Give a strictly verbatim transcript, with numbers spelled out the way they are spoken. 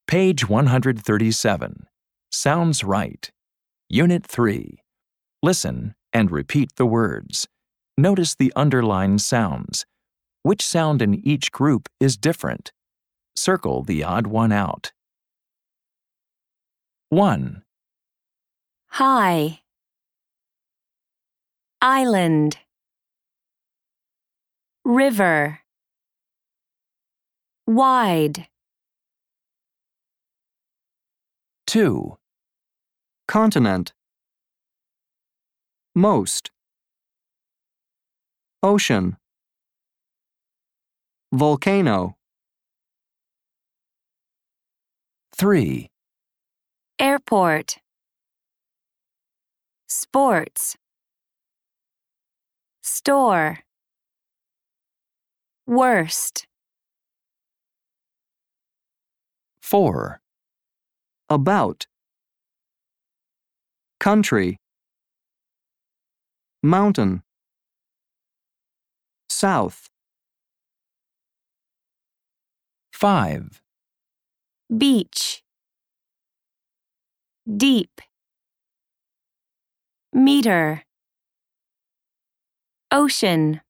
Page one hundred thirty-seven. Sounds right. Unit three. Listen and repeat the words. Notice the underlined sounds. Which sound in each group is different? Circle the odd one out. one. High. Island. River. Wide. two. Continent. Most. Ocean. Volcano. three. Airport. Sports. Store. Worst. four. About. Country. Mountain. South. five. Beach. Deep. Meter. Ocean.